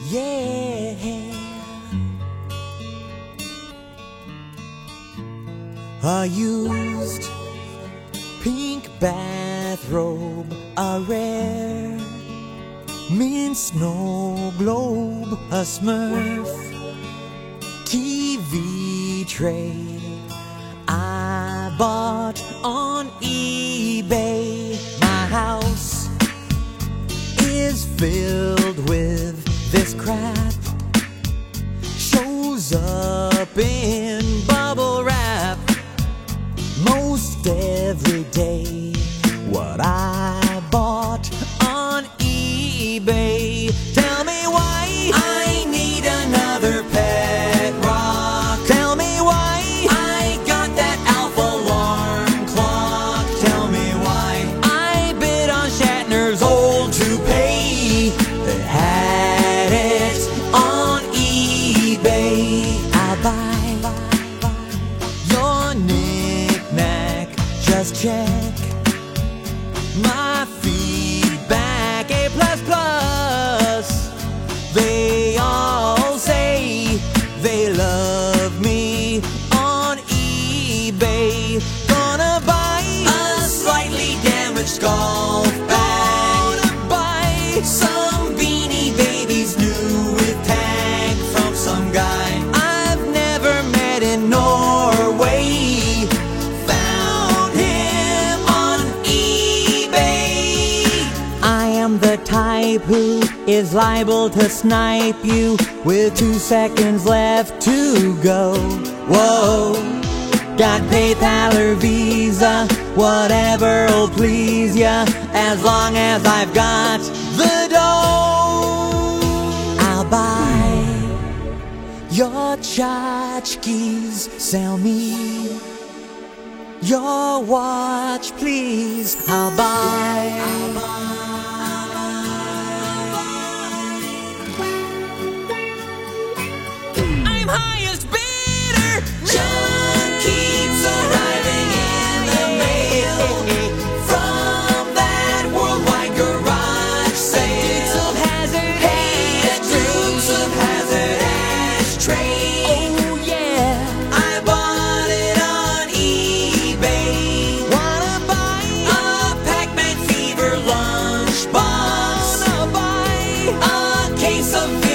yeah. A used pink bathrobe, a rare mint snow globe, a Smurf TV tray I bought on eBay. My house is filled with this crap, shows up in bubble wrap most every day. What I bought on eBay. Tell me why I need another pet rock. Tell me why I got that Alf alarm clock. Tell me why I bid on Shatner's old toupee. They had it on eBay. I'll buy your knick-knack. Just check my feedback, A++. They all say they love me on eBay. Gonna buy a slightly damaged golf bag. Gonna buy some Beanie Babies new with tag from some guy I've never met in Norway. Found him on eBay. I am the type who is liable to snipe you with 2 seconds left to go. Whoa, got PayPal or Visa, whatever'll please ya, as long as I've got the dough. I'll buy your tchotchkes, sell me your watch, please. I'll buy. I'm highest bidder. John keeps arriving in the mail from that worldwide garage sale. Dukes of Hazzard, hey, Dukes of Hazzard ashtray. Oh yeah, I bought it on eBay. Wanna buy a Pac-Man Fever lunchbox? Wanna buy a case of